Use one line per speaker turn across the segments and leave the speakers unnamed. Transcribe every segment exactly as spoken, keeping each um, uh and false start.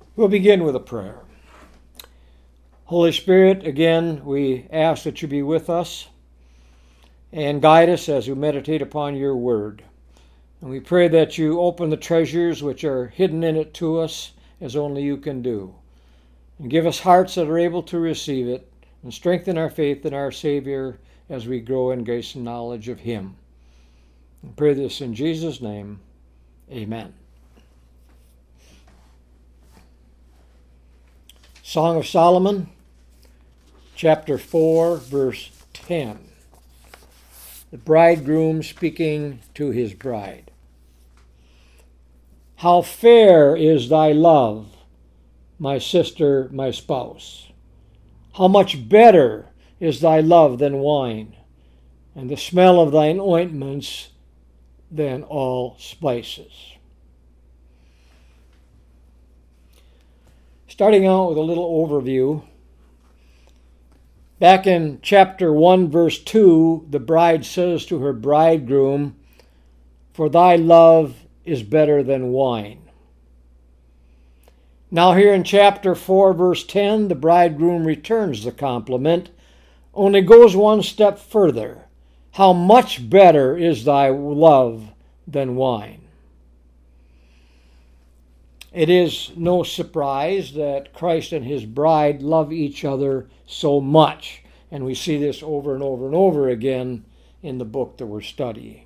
We'll begin with a prayer. Holy Spirit, again, we ask that you be with us and guide us as we meditate upon your word. And we pray that you open the treasures which are hidden in it to us as only you can do. And give us hearts that are able to receive it and strengthen our faith in our Savior as we grow in grace and knowledge of him. I pray this in Jesus' name. Amen. Song of Solomon, chapter four, verse ten. The bridegroom speaking to his bride. How fair is thy love, my sister, my spouse. How much better is thy love than wine, and the smell of thine ointments than all spices. Starting out with a little overview. Back in chapter one, verse two, the bride says to her bridegroom, "For thy love is better than wine." Now here in chapter four, verse ten, the bridegroom returns the compliment, only goes one step further. How much better is thy love than wine? It is no surprise that Christ and his bride love each other so much, and we see this over and over and over again in the book that we're studying.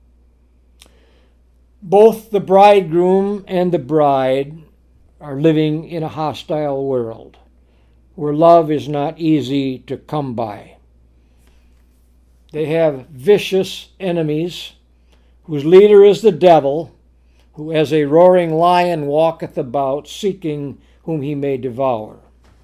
Both the bridegroom and the bride are living in a hostile world where love is not easy to come by. They have vicious enemies whose leader is the devil, who as a roaring lion walketh about, seeking whom he may devour.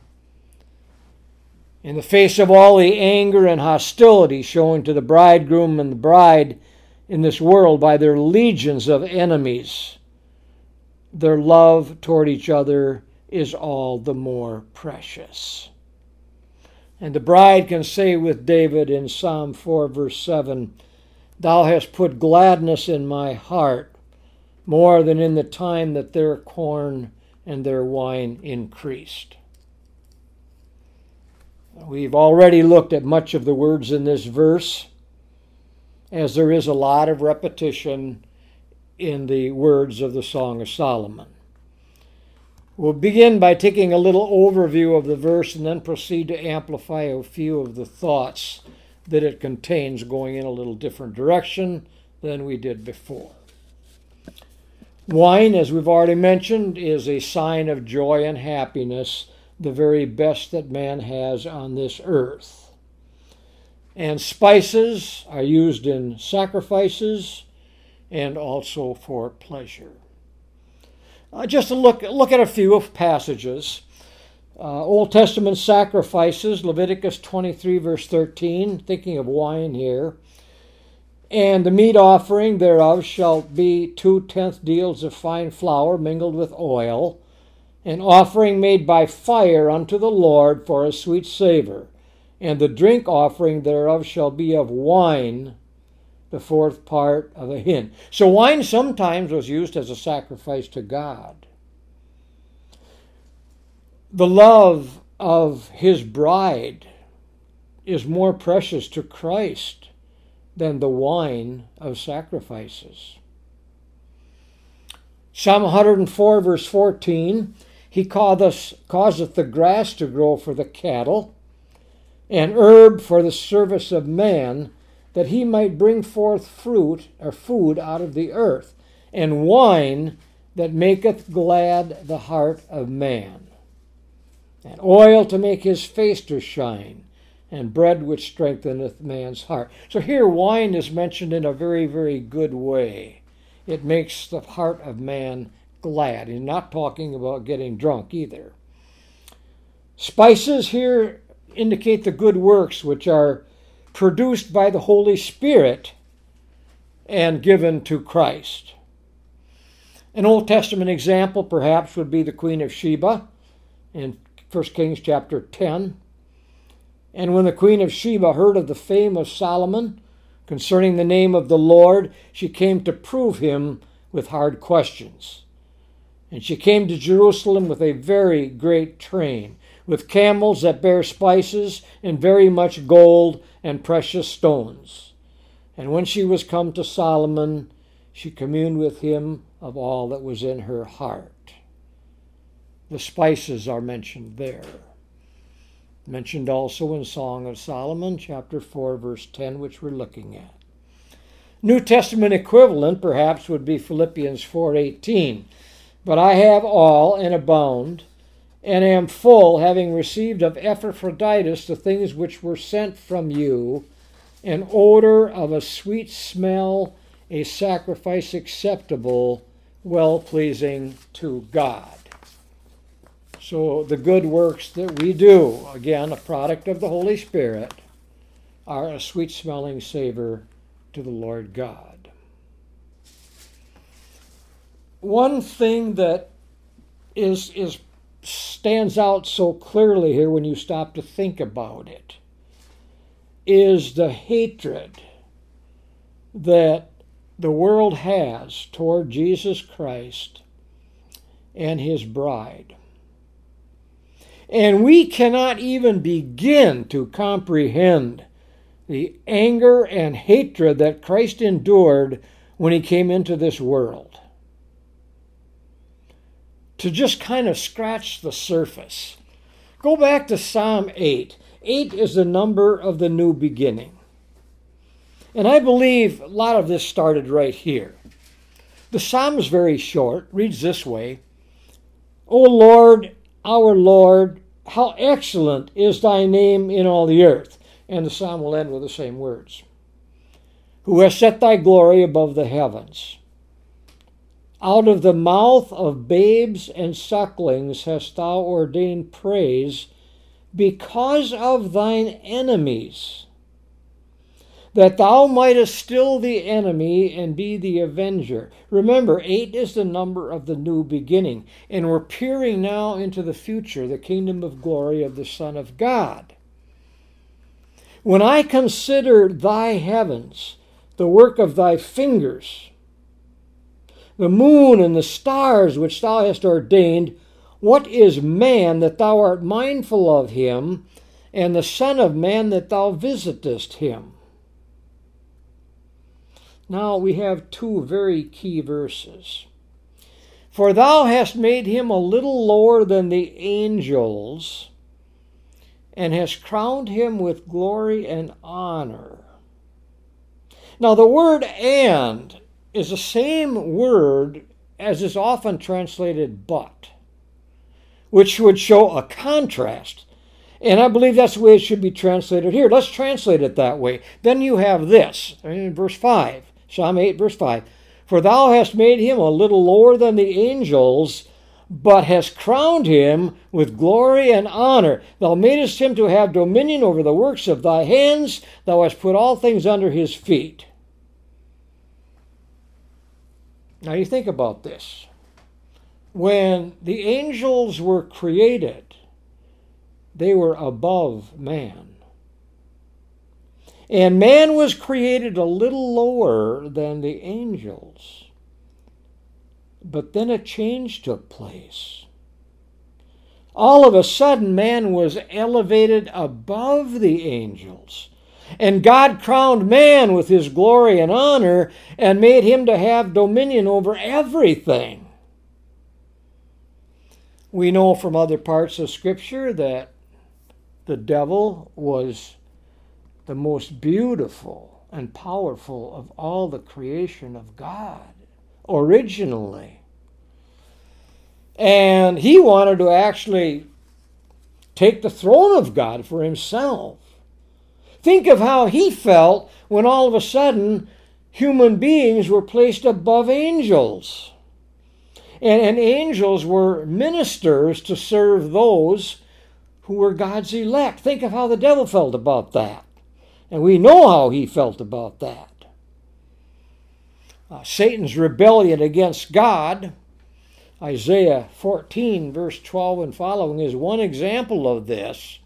In the face of all the anger and hostility shown to the bridegroom and the bride in this world by their legions of enemies, their love toward each other is all the more precious. And the bride can say with David in Psalm four, verse seven, "Thou hast put gladness in my heart, more than in the time that their corn and their wine increased." We've already looked at much of the words in this verse, as there is a lot of repetition in the words of the Song of Solomon. We'll begin by taking a little overview of the verse and then proceed to amplify a few of the thoughts that it contains, going in a little different direction than we did before. Wine, as we've already mentioned, is a sign of joy and happiness, the very best that man has on this earth. And spices are used in sacrifices and also for pleasure. Uh, just to look, look at a few of passages. Uh, Old Testament sacrifices, Leviticus twenty-three, verse thirteen, thinking of wine here. "And the meat offering thereof shall be two tenth deals of fine flour mingled with oil, an offering made by fire unto the Lord for a sweet savor. And the drink offering thereof shall be of wine, the fourth part of a hin." So wine sometimes was used as a sacrifice to God. The love of his bride is more precious to Christ than the wine of sacrifices. Psalm one hundred four, verse fourteen, "He causeth, causeth the grass to grow for the cattle, and herb for the service of man, that he might bring forth fruit or food out of the earth, and wine that maketh glad the heart of man, and oil to make his face to shine, and bread which strengtheneth man's heart." So here wine is mentioned in a very, very good way. It makes the heart of man glad. He's not talking about getting drunk either. Spices here indicate the good works which are produced by the Holy Spirit and given to Christ. An Old Testament example perhaps would be the Queen of Sheba in First Kings chapter ten. "And when the Queen of Sheba heard of the fame of Solomon concerning the name of the Lord, she came to prove him with hard questions. And she came to Jerusalem with a very great train, with camels that bear spices, and very much gold and precious stones. And when she was come to Solomon, she communed with him of all that was in her heart. The spices are mentioned there. Mentioned also in Song of Solomon, chapter four, verse ten, which we're looking at. New Testament equivalent, perhaps, would be Philippians four eighteen. But I have all and abound, and am full, having received of Epaphroditus the things which were sent from you, an odor of a sweet smell, a sacrifice acceptable, well-pleasing to God. So the good works that we do, again, a product of the Holy Spirit, are a sweet-smelling savor to the Lord God. One thing that is is stands out so clearly here when you stop to think about it is the hatred that the world has toward Jesus Christ and his bride. And we cannot even begin to comprehend the anger and hatred that Christ endured when he came into this world. To just kind of scratch the surface, go back to Psalm eight. Eight is the number of the new beginning. And I believe a lot of this started right here. The psalm is very short, reads this way: O Lord, our Lord, how excellent is thy name in all the earth. And the psalm will end with the same words. Who has set thy glory above the heavens. Out of the mouth of babes and sucklings hast thou ordained praise because of thine enemies, that thou mightest still the enemy and be the avenger. Remember, eight is the number of the new beginning, and we're peering now into the future, the kingdom of glory of the Son of God. When I consider thy heavens, the work of thy fingers, the moon and the stars which thou hast ordained, what is man that thou art mindful of him, and the Son of Man that thou visitest him? Now we have two very key verses. For thou hast made him a little lower than the angels, and hast crowned him with glory and honor. Now the word "and" is the same word as is often translated "but," which would show a contrast. And I believe that's the way it should be translated here. Let's translate it that way. Then you have this, in verse five, Psalm eight, verse five. For thou hast made him a little lower than the angels, but hast crowned him with glory and honor. Thou madest him to have dominion over the works of thy hands. Thou hast put all things under his feet. Now you think about this. When the angels were created, they were above man. And man was created a little lower than the angels. But then a change took place. All of a sudden, man was elevated above the angels. And God crowned man with his glory and honor and made him to have dominion over everything. We know from other parts of Scripture that the devil was the most beautiful and powerful of all the creation of God, originally. And he wanted to actually take the throne of God for himself. Think of how he felt when all of a sudden human beings were placed above angels. And, and angels were ministers to serve those who were God's elect. Think of how the devil felt about that. And we know how he felt about that. Uh, Satan's rebellion against God, Isaiah fourteen, verse twelve and following, is one example of this.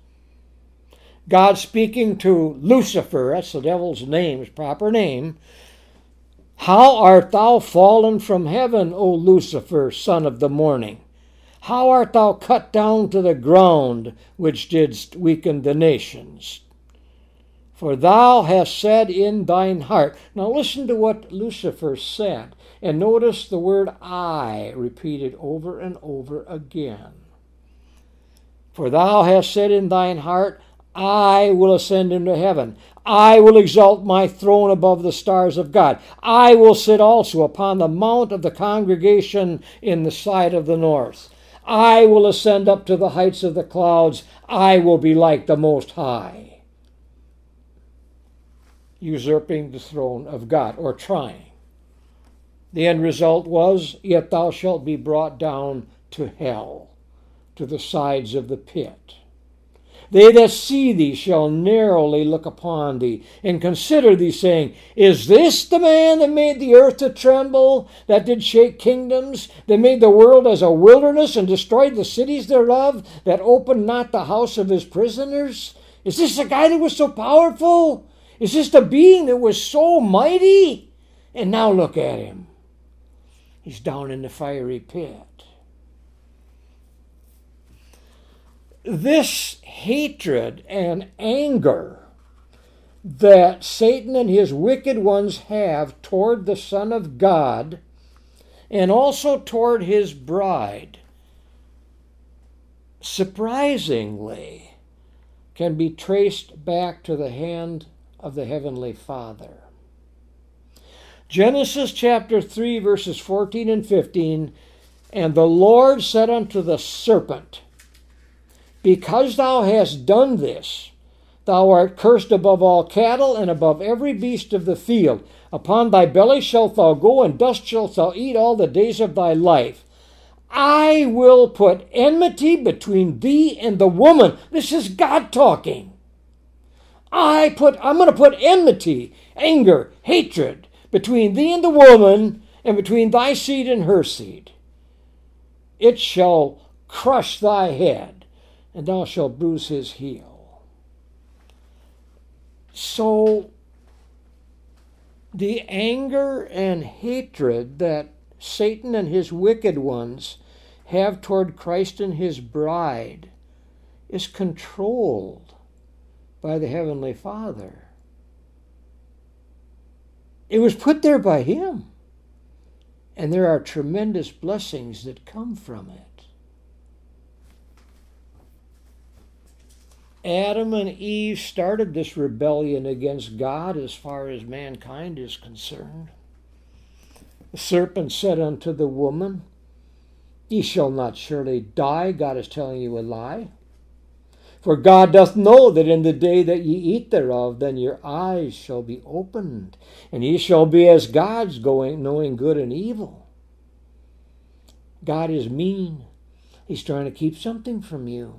God speaking to Lucifer, that's the devil's name, his proper name, How art thou fallen from heaven, O Lucifer, son of the morning? How art thou cut down to the ground, which didst weaken the nations? For thou hast said in thine heart. Now listen to what Lucifer said, and notice the word I repeated over and over again. For thou hast said in thine heart, I will ascend into heaven. I will exalt my throne above the stars of God. I will sit also upon the mount of the congregation in the side of the north. I will ascend up to the heights of the clouds. I will be like the Most High. Usurping the throne of God, or trying. The end result was, yet thou shalt be brought down to hell, to the sides of the pit. They that see thee shall narrowly look upon thee, and consider thee, saying, Is this the man that made the earth to tremble, that did shake kingdoms, that made the world as a wilderness, and destroyed the cities thereof, that opened not the house of his prisoners? Is this the guy that was so powerful? Is this the being that was so mighty? And now look at him. He's down in the fiery pit. This hatred and anger that Satan and his wicked ones have toward the Son of God and also toward his bride, surprisingly, can be traced back to the hand of the Heavenly Father. Genesis chapter three, verses fourteen and fifteen, And the Lord said unto the serpent, Because thou hast done this, thou art cursed above all cattle and above every beast of the field. Upon thy belly shalt thou go, and dust shalt thou eat all the days of thy life. I will put enmity between thee and the woman. This is God talking. I put, I'm going to put enmity, anger, hatred between thee and the woman, and between thy seed and her seed. It shall crush thy head, and thou shalt bruise his heel. So, the anger and hatred that Satan and his wicked ones have toward Christ and his bride is controlled by the Heavenly Father. It was put there by him, and there are tremendous blessings that come from it. Adam and Eve started this rebellion against God as far as mankind is concerned. The serpent said unto the woman, Ye shall not surely die. God is telling you a lie. For God doth know that in the day that ye eat thereof, then your eyes shall be opened, and ye shall be as gods, going, knowing good and evil. God is mean. He's trying to keep something from you.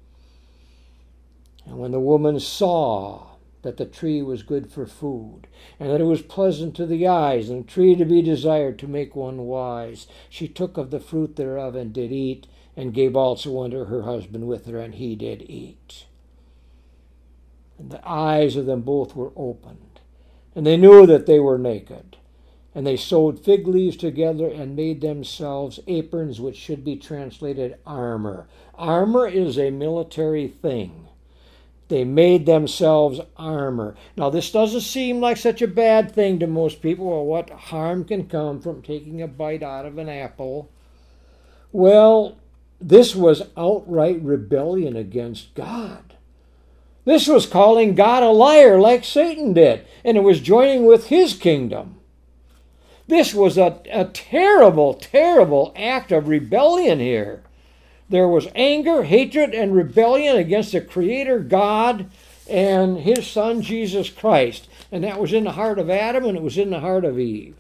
And when the woman saw that the tree was good for food, and that it was pleasant to the eyes, and a tree to be desired to make one wise, she took of the fruit thereof and did eat, and gave also unto her husband with her, and he did eat. And the eyes of them both were opened, and they knew that they were naked. And they sewed fig leaves together and made themselves aprons, which should be translated armor. Armor is a military thing. They made themselves armor. Now, this doesn't seem like such a bad thing to most people. Well, what harm can come from taking a bite out of an apple? Well, this was outright rebellion against God. This was calling God a liar like Satan did, and it was joining with his kingdom. This was a, a terrible, terrible act of rebellion here. There was anger, hatred, and rebellion against the Creator God and his Son, Jesus Christ. And that was in the heart of Adam, and it was in the heart of Eve.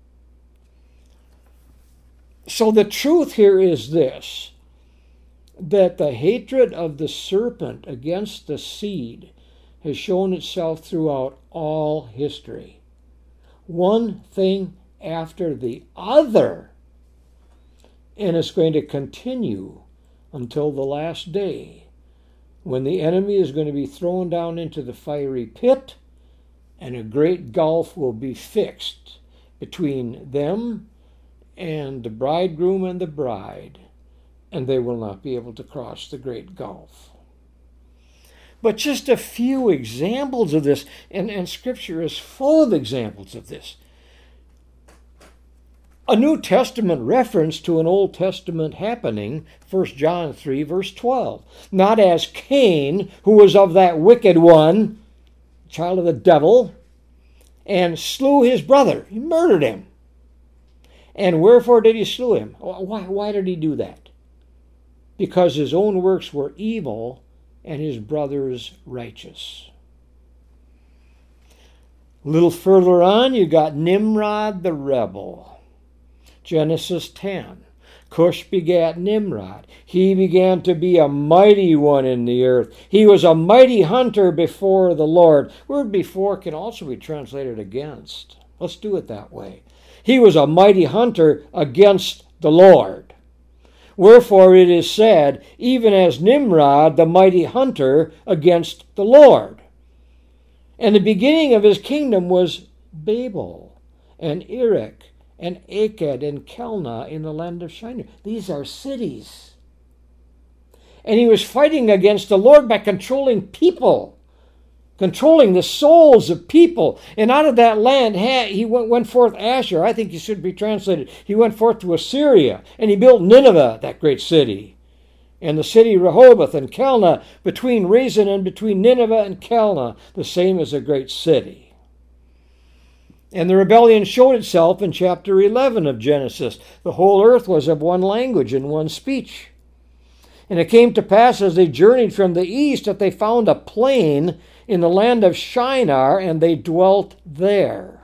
So the truth here is this, that the hatred of the serpent against the seed has shown itself throughout all history. One thing after the other. And it's going to continue until the last day, when the enemy is going to be thrown down into the fiery pit, and a great gulf will be fixed between them and the bridegroom and the bride, and they will not be able to cross the great gulf. But just a few examples of this, and, and Scripture is full of examples of this. A New Testament reference to an Old Testament happening, First John three, verse twelve. Not as Cain, who was of that wicked one, child of the devil, and slew his brother. He murdered him. And wherefore did he slew him? Why, why did he do that? Because his own works were evil and his brother's righteous. A little further on, you got Nimrod the rebel. Genesis ten. Cush begat Nimrod. He began to be a mighty one in the earth. He was a mighty hunter before the Lord. Word before can also be translated against. Let's do it that way. He was a mighty hunter against the Lord. Wherefore it is said, even as Nimrod, the mighty hunter against the Lord. And the beginning of his kingdom was Babel and Erech and Akkad and Calneh in the land of Shinar. These are cities. And he was fighting against the Lord by controlling people, controlling the souls of people. And out of that land, he went forth Asher. I think he should be translated. He went forth to Assyria, and he built Nineveh, that great city. And the city Rehoboth and Calneh, between Rezin and between Nineveh and Calneh, the same as a great city. And the rebellion showed itself in chapter eleven of Genesis. The whole earth was of one language and one speech. And it came to pass as they journeyed from the east that they found a plain in the land of Shinar, and they dwelt there.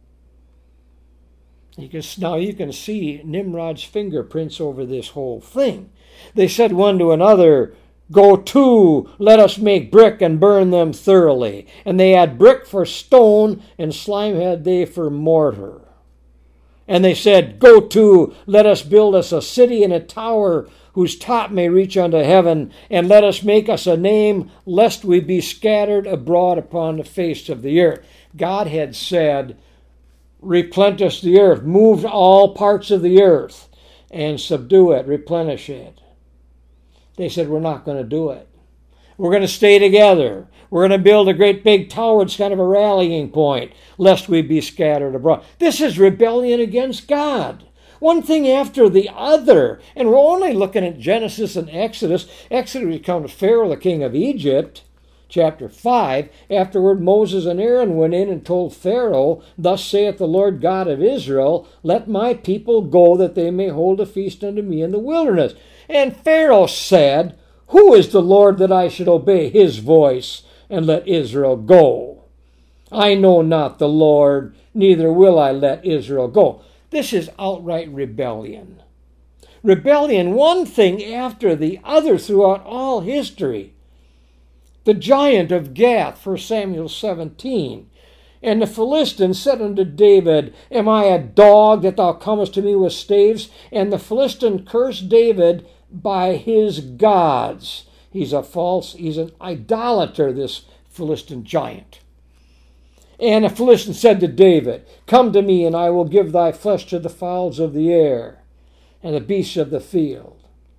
You can, now you can see Nimrod's fingerprints over this whole thing. They said one to another, "Go to, let us make brick and burn them thoroughly." And they had brick for stone, and slime had they for mortar. And they said, "Go to, let us build us a city and a tower, whose top may reach unto heaven, and let us make us a name, lest we be scattered abroad upon the face of the earth." God had said, replenish the earth, move all parts of the earth, and subdue it, replenish it. They said, we're not going to do it. We're going to stay together. We're going to build a great big tower. It's kind of a rallying point, lest we be scattered abroad. This is rebellion against God. One thing after the other. And we're only looking at Genesis and Exodus. Exodus comes to Pharaoh, the king of Egypt, chapter five. Afterward, Moses and Aaron went in and told Pharaoh, "Thus saith the Lord God of Israel, let my people go, that they may hold a feast unto me in the wilderness." And Pharaoh said, "Who is the Lord that I should obey his voice and let Israel go? I know not the Lord, neither will I let Israel go." This is outright rebellion. Rebellion, one thing after the other throughout all history. The giant of Gath, First Samuel seventeen. And the Philistines said unto David, "Am I a dog that thou comest to me with staves?" And the Philistine cursed David by his gods. He's a false, he's an idolater, this Philistine giant. And the Philistine said to David, "Come to me, and I will give thy flesh to the fowls of the air and the beasts of the field."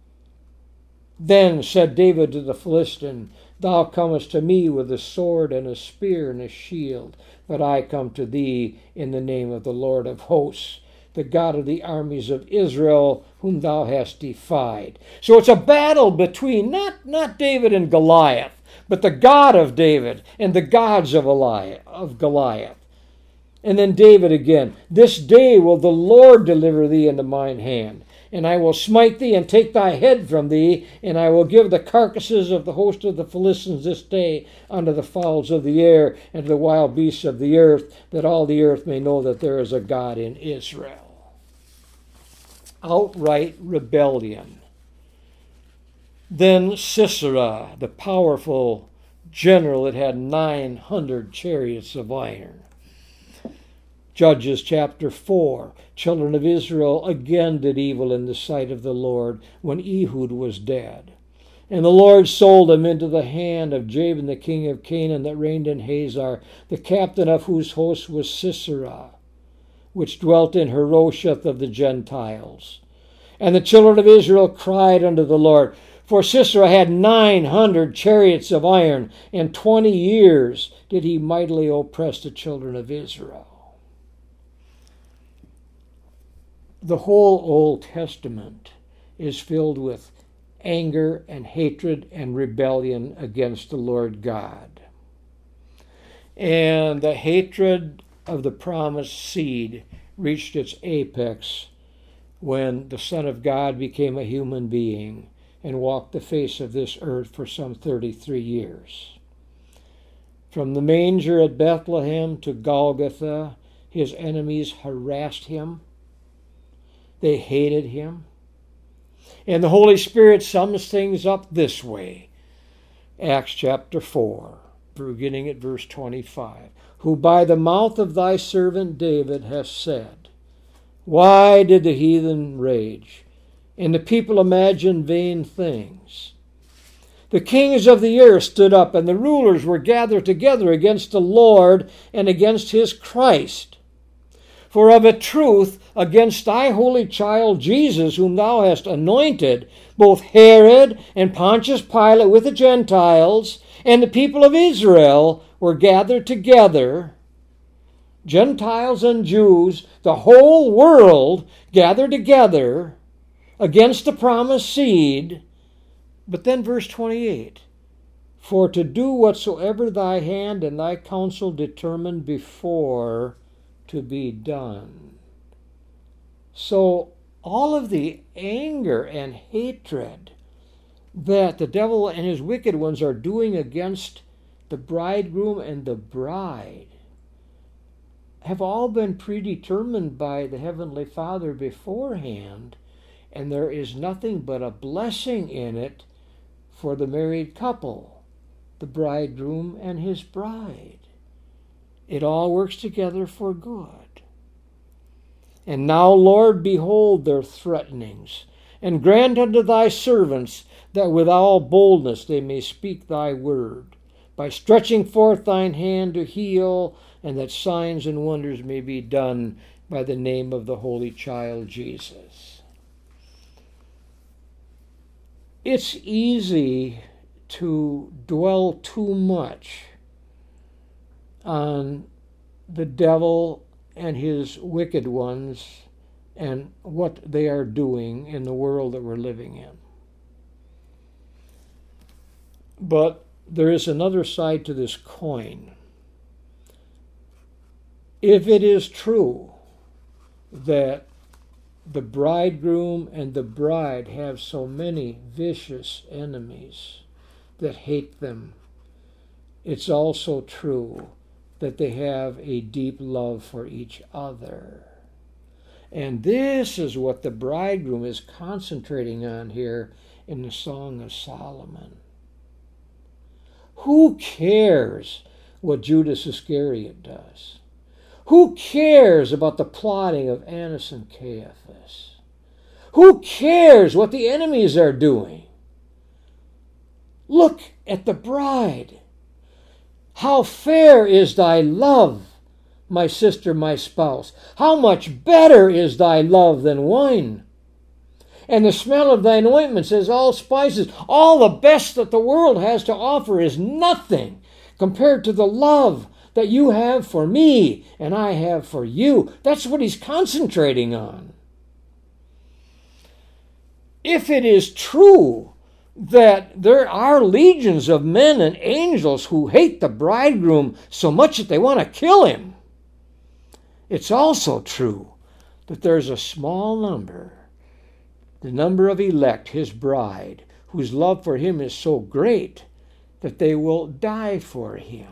Then said David to the Philistine, "Thou comest to me with a sword and a spear and a shield, but I come to thee in the name of the Lord of hosts, the God of the armies of Israel, whom thou hast defied." So it's a battle between not, not David and Goliath, but the God of David and the gods of Goliath. And then David again, "This day will the Lord deliver thee into mine hand, and I will smite thee and take thy head from thee, and I will give the carcasses of the host of the Philistines this day unto the fowls of the air and to the wild beasts of the earth, that all the earth may know that there is a God in Israel." Outright rebellion. Then Sisera, the powerful general that had nine hundred chariots of iron. Judges chapter four. Children of Israel again did evil in the sight of the Lord when Ehud was dead. And the Lord sold him into the hand of Jabin the king of Canaan that reigned in Hazar, the captain of whose host was Sisera. which dwelt in Harosheth of the Gentiles. And the children of Israel cried unto the Lord, for Sisera had nine hundred chariots of iron, and twenty years did he mightily oppress the children of Israel. The whole Old Testament is filled with anger and hatred and rebellion against the Lord God. And the hatred of the promised seed reached its apex when the Son of God became a human being and walked the face of this earth for some thirty-three years. From the manger at Bethlehem to Golgotha, his enemies harassed him. They hated him. And the Holy Spirit sums things up this way. Acts chapter four, beginning at verse twenty-five. Who by the mouth of thy servant David hath said, why did the heathen rage, and the people imagine vain things? The kings of the earth stood up, and the rulers were gathered together against the Lord and against his Christ. For of a truth, against thy holy child Jesus, whom thou hast anointed, both Herod and Pontius Pilate with the Gentiles and the people of Israel were gathered together, Gentiles and Jews, the whole world gathered together against the promised seed. But then verse twenty-eight, for to do whatsoever thy hand and thy counsel determined before to be done. So all of the anger and hatred that the devil and his wicked ones are doing against the bridegroom and the bride have all been predetermined by the Heavenly Father beforehand, and there is nothing but a blessing in it for the married couple, the bridegroom and his bride. It all works together for good. And now, Lord, behold their threatenings, and grant unto thy servants that with all boldness they may speak thy word, by stretching forth thine hand to heal, and that signs and wonders may be done by the name of the Holy Child Jesus. It's easy to dwell too much on the devil and his wicked ones and what they are doing in the world that we're living in. But there is another side to this coin. If it is true that the bridegroom and the bride have so many vicious enemies that hate them, it's also true that they have a deep love for each other. And this is what the bridegroom is concentrating on here in the Song of Solomon. Who cares what Judas Iscariot does? Who cares about the plotting of Annas and Caiaphas? Who cares what the enemies are doing? Look at the bride. How fair is thy love, my sister, my spouse. How much better is thy love than wine. And the smell of thine ointments is all spices. All the best that the world has to offer is nothing compared to the love that you have for me and I have for you. That's what he's concentrating on. If it is true that there are legions of men and angels who hate the bridegroom so much that they want to kill him, it's also true that there's a small number, the number of elect, his bride, whose love for him is so great that they will die for him.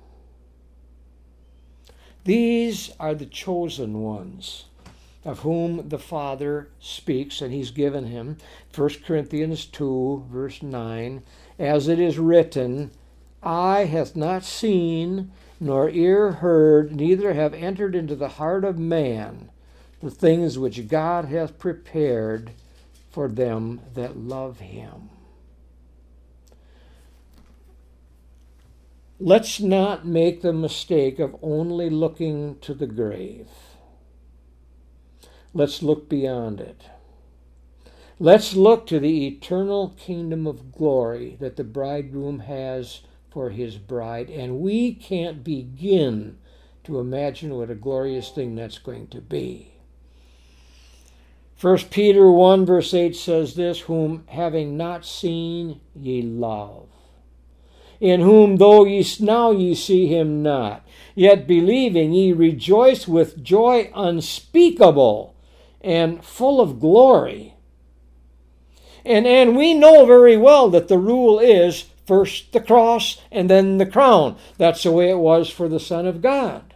These are the chosen ones of whom the Father speaks, and he's given him. First Corinthians two, verse nine, as it is written, eye hath not seen, nor ear heard, neither have entered into the heart of man the things which God hath prepared for them that love him. Let's not make the mistake of only looking to the grave. let's look beyond it. Let's look to the eternal kingdom of glory that the bridegroom has for his bride, and we can't begin to imagine what a glorious thing that's going to be. First Peter one verse eight says this, whom having not seen ye love, in whom though ye now ye see him not, yet believing ye rejoice with joy unspeakable and full of glory. And, and we know very well that the rule is first the cross and then the crown. That's the way it was for the Son of God.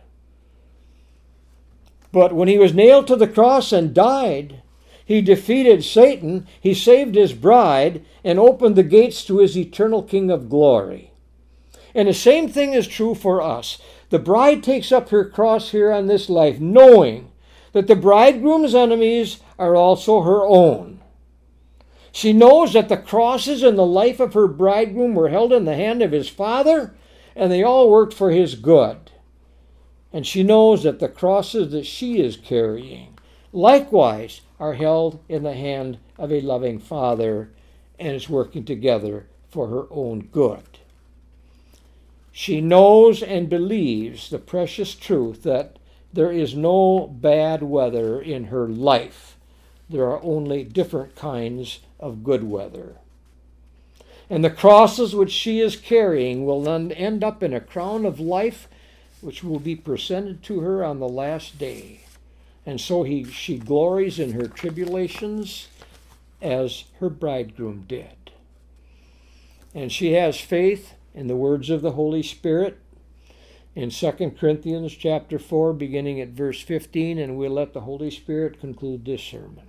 But when he was nailed to the cross and died, he defeated Satan, he saved his bride, and opened the gates to his eternal King of glory. And the same thing is true for us. The bride takes up her cross here on this life, knowing that the bridegroom's enemies are also her own. She knows that the crosses in the life of her bridegroom were held in the hand of his Father, and they all worked for his good. And she knows that the crosses that she is carrying likewise are held in the hand of a loving Father, and is working together for her own good. She knows and believes the precious truth that there is no bad weather in her life. There are only different kinds of good weather. And the crosses which she is carrying will then end up in a crown of life which will be presented to her on the last day. And so he, she glories in her tribulations as her bridegroom did. And she has faith in the words of the Holy Spirit in Second Corinthians chapter four, beginning at verse fifteen, and we'll let the Holy Spirit conclude this sermon.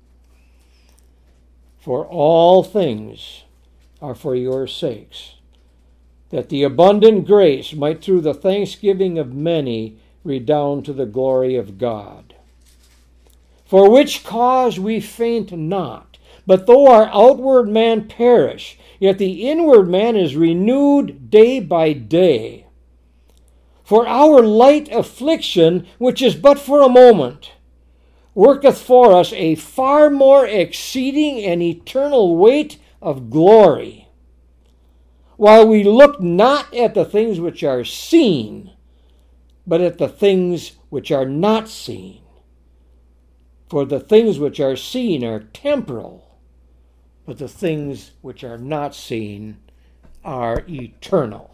For all things are for your sakes, that the abundant grace might through the thanksgiving of many redound to the glory of God. For which cause we faint not, but though our outward man perish, yet the inward man is renewed day by day. For our light affliction, which is but for a moment, worketh for us a far more exceeding and eternal weight of glory, while we look not at the things which are seen, but at the things which are not seen. For the things which are seen are temporal, but the things which are not seen are eternal.